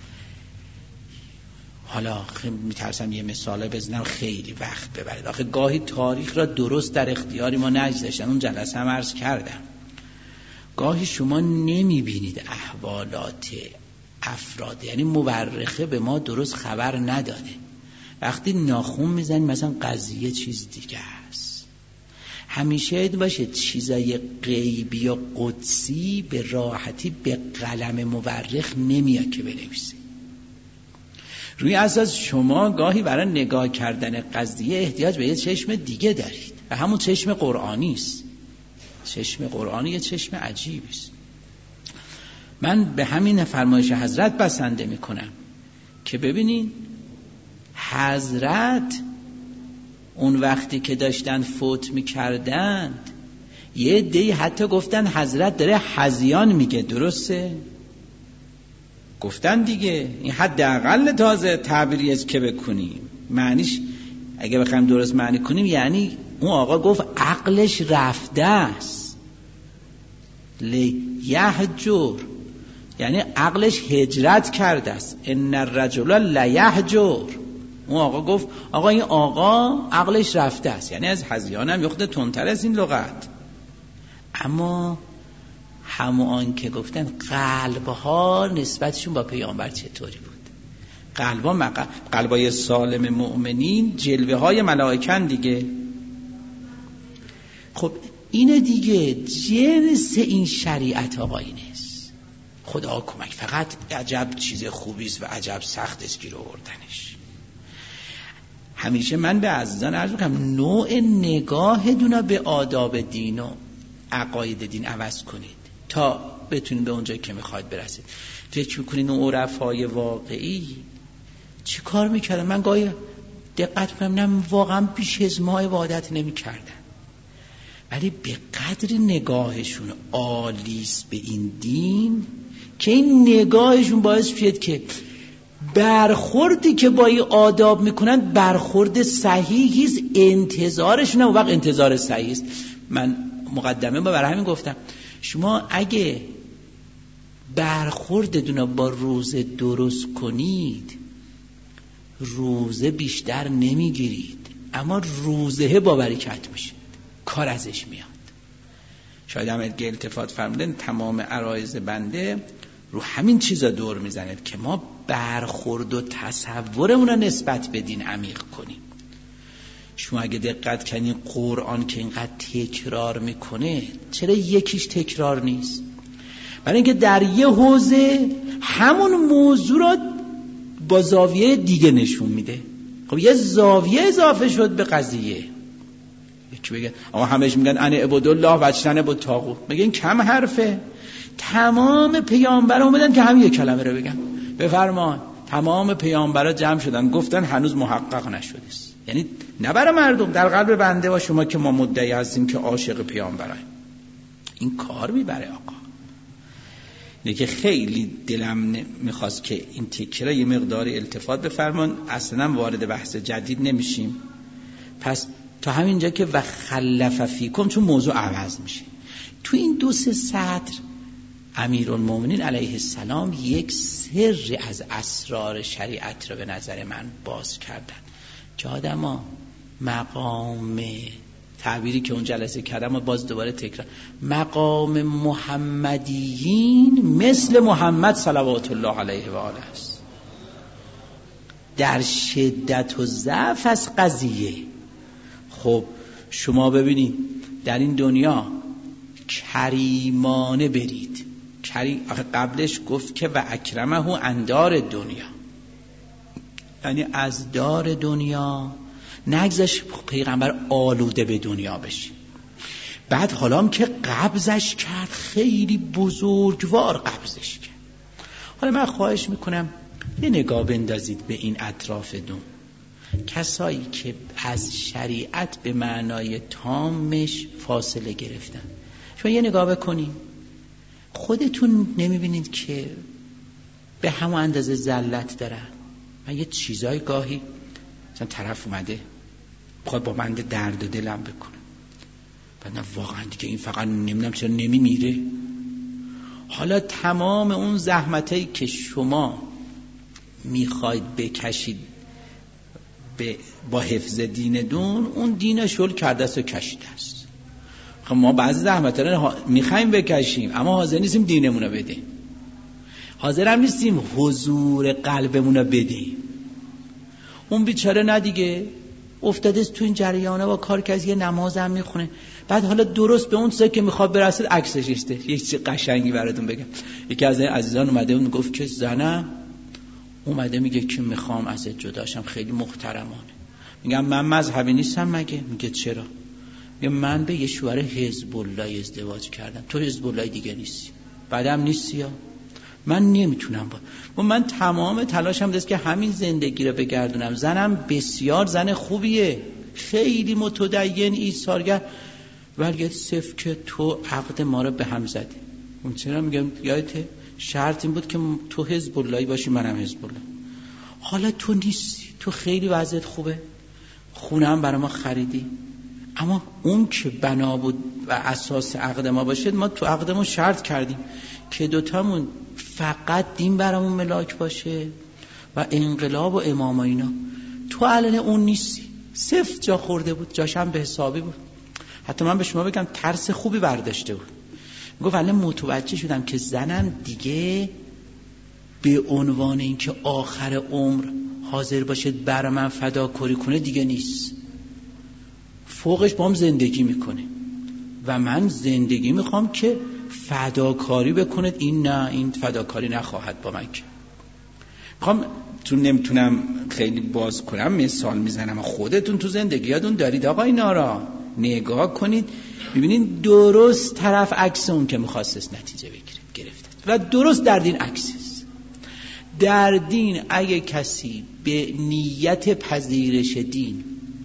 حالا میترسم یه مثاله بزنم خیلی وقت ببرید. آخه گاهی تاریخ را درست در اختیاری ما نگذاشتن. اون جلسه هم عرض کردم گاهی شما نمیبینید احوالات افراد، یعنی مورخه به ما درست خبر نداده. وقتی ناخون میزنید مثلا قضیه چیز دیگه است. همیشه اید باشه چیزای غیبی و قدسی به راحتی به قلم مورخ نمیاد که بنویسه. روی اساس شما گاهی برای نگاه کردن قضیه احتیاج به یه چشم دیگه دارید و همون چشم قرآنی است. چشم قرآنی یه چشم عجیبی است. من به همین فرمایش حضرت بسنده میکنم که ببینین حضرت اون وقتی که داشتن فوت میکردند یه عده‌ای حتی گفتن حضرت داره هذیان میگه. درسته؟ گفتن دیگه این حداقل تازه تعبیری است که بکنیم. معنیش اگه بخوایم درست معنی کنیم یعنی اون آقا گفت عقلش رفته است. لیهجر یعنی عقلش هجرت کرده است. ان الرجل لیهجر. اون آقا گفت آقا این آقا عقلش رفته است، یعنی از هذیان هم یخته تندتر از این لغت. اما همون که گفتن قلبها نسبتشون با پیامبر چطوری بود؟ قلبای سالم مؤمنین جلوه های ملائکن دیگه. خب اینه دیگه جنس این شریعت آقا اینست. خدا کمک. فقط عجب چیز خوبیست و عجب سخت است گیر آوردنش. همیشه من به عزیزان عرض میکنم نوع نگاه دونا به آداب دین و عقاید دین عوض کنید تا بتونید به اونجایی که میخواید برسید. فکر میکنید اون عرفای واقعی چی کار میکردن؟ من گاهی دقت میکنم نه واقعا بیش از ما عبادت نمیکردن، ولی به قدر نگاهشون عالیست به این دین که این نگاهشون باعث شد که برخوردی که با این آداب میکنن برخورد صحیحیست. انتظارشون هم وقت انتظار صحیحیست. من مقدمه برای همین گفتم شما اگه برخوردتون با روزه درست کنید روزه بیشتر نمیگیرید اما روزه با برکت میشه، کار ازش میاد. شاید هم التفات فرمودن تمام عرایض بنده رو همین چیزا دور میزند که ما برخورد و تصورمون رو نسبت به دین عمیق کنیم. شما اگه دقت کنین قرآن که اینقدر تکرار میکنه چرا یکیش تکرار نیست؟ برای اینکه در یه حوزه همون موضوع رو با زاویه دیگه نشون میده. خب یه زاویه اضافه شد به قضیه. یکی بگه آقا همش میگن انا عبد الله و اجتنب الطاغوت، میگن کم حرفه. تمام پیامبران اومدن که همین یک کلمه رو بگن. بفرمان تمام پیامبرا جمع شدن گفتن هنوز محقق نشده است. یعنی نه برای مردم، در قلب بنده و شما که ما مدعی هستیم که عاشق پیامبرای این کار میبره. آقا اینه که خیلی دلم میخواست که این تکرار یه مقدار التفات بفرمان. اصلا وارد بحث جدید نمیشیم. پس تا همینجا که و خلف فیکم، چون موضوع عوض میشه تو این 2-3 سطر امیرالمومنین علیه السلام یک سری از اسرار شریعت رو به نظر من باز کردن که آدما مقام، تعبیری که اون جلسه کردم و باز دوباره تکرار، مقام محمدیین مثل محمد صلوات الله علیه و آله است در شدت و ضعف از قضیه. خب شما ببینید در این دنیا کریمانه برید. قبلش گفت که و اکرمه اندار دنیا، یعنی از دار دنیا نگذاش پیغمبر آلوده به دنیا بشه. بعد حالا هم که قبضش کرد خیلی بزرگوار قبضش کرد. حالا من خواهش میکنم یه نگاه بندازید به این اطراف دون، کسایی که از شریعت به معنای تامش فاصله گرفتن. شما یه نگاه بکنید، خودتون نمیبینید که به همون اندازه ذلت دارن؟ من یه چیزای گاهی مثلا طرف اومده بخواد با من درد و دلم بکنه، بعد نه واقعا دیگه این فقط نمیدونم چرا نمیمیره. حالا تمام اون زحمتایی که شما میخواید بکشید با حفظ دین دون، اون دین شل کرده است و کشیده است. خب ما بعضی زحمت رو میخوایم بکشیم اما حاضر نیستیم دینمون رو بدیم، حاضر هم نیستیم حضور قلبمون رو بدیم. اون بیچاره نه دیگه افتاده تو این جریانه با کار که از یه نماز هم میخونه، بعد حالا درست به اون چیزی که میخواد برسه عکسش ایسته. یه چیز قشنگی براتون بگم. یکی از عزیزان اومده بود گفت که زنم اومده میگه که میخوام ازت جداشم، خیلی محترمانه. میگم من مذهبی نیستم مگه؟ میگه چرا؟ میگه من به یه شوهر حزب الله ازدواج کردم، تو حزب الله دیگه نیستی، بعدم نیستی یا من نمیتونم با من تمام تلاشم دست که همین زندگی رو بگردونم. زنم بسیار زن خوبیه، خیلی متدین ایثارگر، ولی صرف که تو عقد ما رو به هم زدی. اون چرا؟ میگم یادته شرط این بود که تو حزب اللهی باشی منم حزب الله. حالا تو نیستی، تو خیلی وضعیت خوبه، خونه هم برای ما خریدی، اما اون که بنا بود و اساس عقد ما باشه، ما تو عقدمون شرط کردیم که دوتامون فقط دین برامون ملاک باشه و انقلاب و امام و اینا. تو الان اون نیستی، صفر جا خورده بود، جاشم به حسابی بود. حتی من به شما بگم ترس خوبی برداشته بود. گفت الان متوجه شدم که زنم دیگه به عنوان اینکه آخر عمر حاضر باشه برای من فداکاری کنه دیگه نیست، فوقش با هم زندگی میکنه و من زندگی میخوام که فداکاری بکنه. این نه، این فداکاری نخواهد با من. میخوام چون نمیتونم خیلی باز کنم مثال میزنم، خودتون تو زندگیاتون دارید آقا اینا را نگاه کنید، ببینید درست طرف عکس اون که میخواست نتیجه گرفته و درست در دین عکس است. در دین اگه کسی به نیت پذیرش دین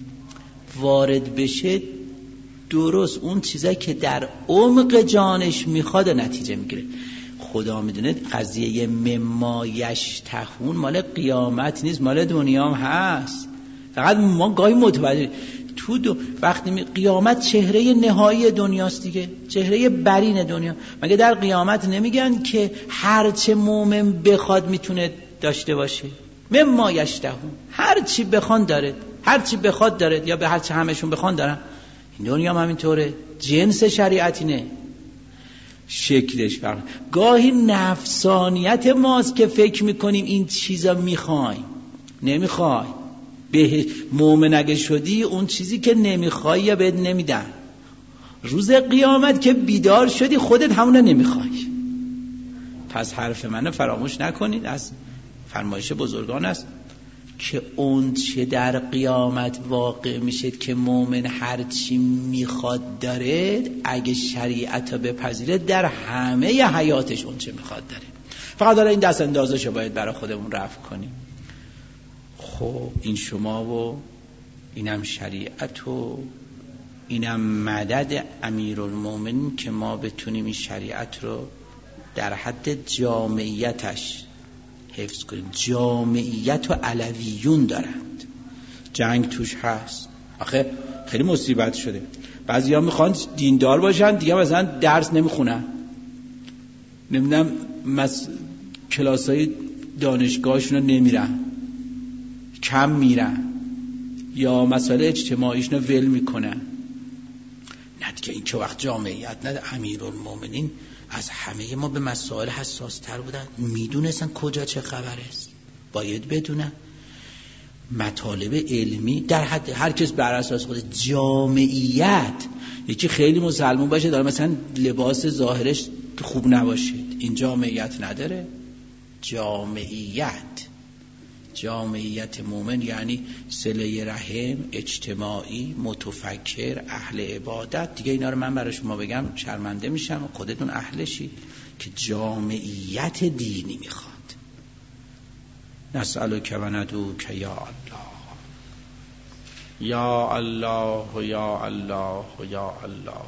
وارد بشه، درست اون چیزایی که در عمق جانش میخواد نتیجه میگیره. خدا میدونه قضیه مما یشتهون مال قیامت نیست، مال دنیا هم هست. فقط ما گاهی متوجه وقتی قیامت چهره نهایی دنیاست دیگه، چهره برین دنیا. مگه در قیامت نمیگن که هرچه مومن بخواد میتونه داشته باشه؟ مما یشتهون، هرچی بخوان داره، هرچی بخواد داره، یا به هرچی همشون بخوان دارن. این دنیا هم همینطوره، جنس شریعتینه، شکلش فرق. گاهی نفسانیت ماست که فکر میکنیم این چیزا میخوایم، نمیخوای. به مومن اگه شدی اون چیزی که نمیخوای یا بهت نمیدن. روز قیامت که بیدار شدی خودت همونه نمیخوای. پس حرف منو فراموش نکنید، از فرمایش بزرگان است که اون چه در قیامت واقع میشه که مومن هر چی میخواد داره، اگه شریعت رو بپذیره در همه حیاتش اون چه میخواد داره. فقط داره این دست اندازشو باید برای خودمون رفع کنیم. خب این شما و اینم شریعت و اینم مدد امیرالمومنین که ما بتونیم این شریعت رو در حد جامعیتش حفظ کنیم. جامعیت و علویون دارند، جنگ توش هست. آخه خیلی مصیبت شده، بعضی ها میخوان دیندار باشن دیگه مثلا درس نمیخونن، نمیدونم کلاسای دانشگاهشون رو نمیرن، کم میرن، یا مسائل اجتماعیشون رو ول میکنن. نه دیگه این که وقت جامعیت نه. امیرالمومنین از همه ما به مسائل حساس تر بودن، میدونستن کجا چه خبر است، باید بدونن. مطالب علمی در حد هر کس بر اساس خود. جامعیت یکی خیلی مسلمان باشه داره مثلا لباس ظاهرش خوب نباشه، این جامعیت نداره. جامعیت مومن یعنی صله رحم، اجتماعی، متفکر، اهل عبادت. دیگه اینا رو من برای شما بگم شرمنده میشم، خودتون اهلشی که جامعیت دینی میخواد. نسألک و ندعوک یا الله یا الله یا الله یا الله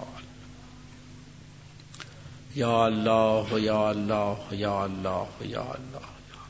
یا الله یا الله یا الله یا الله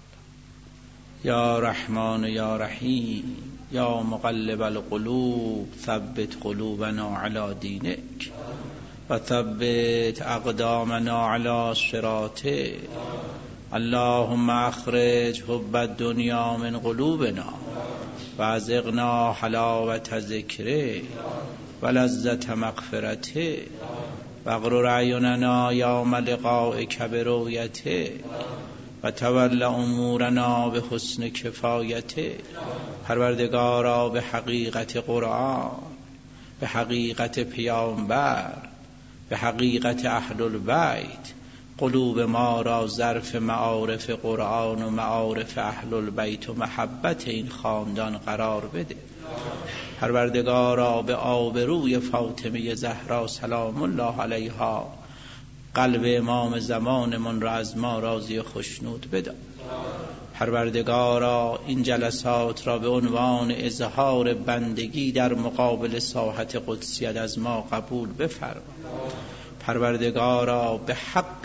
یا رحمان یا رحیم یا مقلب القلوب ثبت قلوبنا علی دینک و ثبت اقدامنا علی صراطک. اللهم اخرج حب الدنیا من قلوبنا و ازغنا حلاوت ذکره و لذت مغفرته و اغرر اعیننا یوم لقائک برؤیته و تول امورنا به حسن کفایته. پروردگارا به حقیقت قرآن، به حقیقت پیامبر، به حقیقت اهل البیت قلوب ما را ظرف معارف قرآن و معارف اهل البیت و محبت این خاندان قرار بده. پروردگارا به آبروی فاطمه زهرا سلام الله علیها قلب امام زمانمون را از ما راضی و خشنود بدار. پروردگارا این جلسات را به عنوان اظهار بندگی در مقابل ساحت قدسیت از ما قبول بفرما. پروردگارا به حق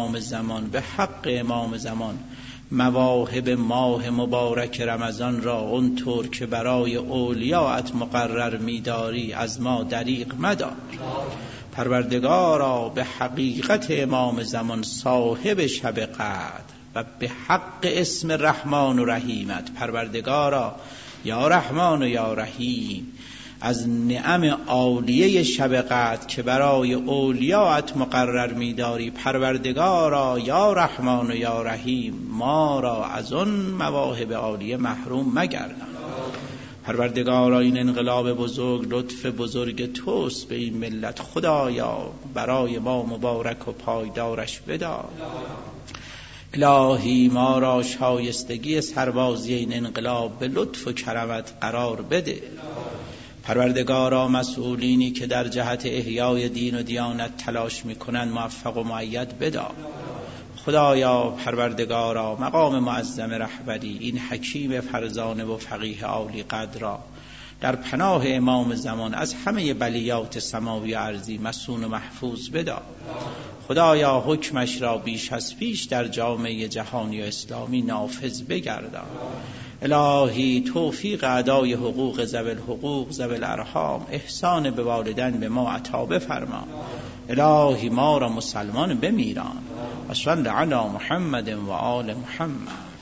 امام زمان مواهب ماه مبارک رمضان را اونطور که برای اولیاءت مقرر می‌داری از ما دریغ مدار. پروردگارا به حقیقت امام زمان صاحب شب قدر و به حق اسم رحمان و رحیمت، پروردگارا یا رحمان و یا رحیم از نعم عالیه شب قدر که برای اولیاءت مقرر می‌داری، پروردگارا یا رحمان و یا رحیم ما را از اون مواهب عالیه محروم مگردان. پروردگارا این انقلاب بزرگ لطف بزرگ توست به این ملت، خدایا برای ما مبارک و پایدارش بدار. الهی ما را شایستگی سربازی این انقلاب به لطف و کرمت قرار بده. پروردگارا مسئولینی که در جهت احیای دین و دیانت تلاش میکنند موفق و مؤید بدار. خدایا پروردگارا مقام معظم رهبری این حکیم فرزانه و فقیه عالی قدر را در پناه امام زمان از همه بلیات سماوی و ارضی مصون و محفوظ بدار. خدایا حکمش را بیش از پیش در جامعه جهانی و اسلامی نافذ بگردان. الهی توفیق ادای حقوق ذوی الحقوق ذوی الارحام، احسان به والدین به ما عطا بفرما. الهی ما را مسلمان بمیران. و صلی علی محمد و آل محمد.